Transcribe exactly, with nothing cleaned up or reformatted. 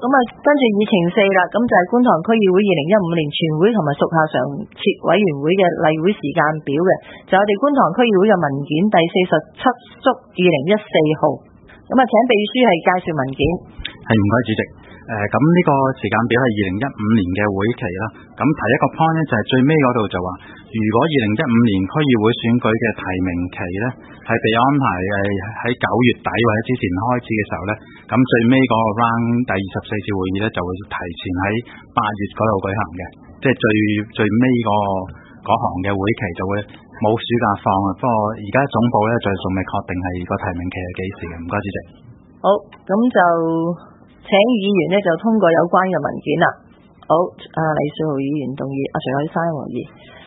咁啊，跟住議程四啦，咁就係觀塘區議會二零一五年全會同埋屬下常設委員會嘅例會時間表嘅，就我哋觀塘區議會嘅文件第四十七縮二零一四號。咁啊，請秘書係介紹文件。 係，唔該主席。誒咁呢個時間表係二零一五年嘅會期啦。咁提一個 point 咧，就係最尾嗰度就話，如果二零一五年區議會選舉嘅提名期咧係被安排誒喺九月底或者之前開始嘅時候咧，咁最尾嗰個 round 第二十四次會議咧就會提前喺八月嗰度舉行嘅，即係最最尾嗰個嗰行嘅會期就會冇暑假放啊。不過而家總部咧就仲未確定係個提名期係幾時嘅。唔該主席。 好，咁就請議員呢就通過有關嘅文件啦。好，阿李少豪議員動議，阿徐海山和議。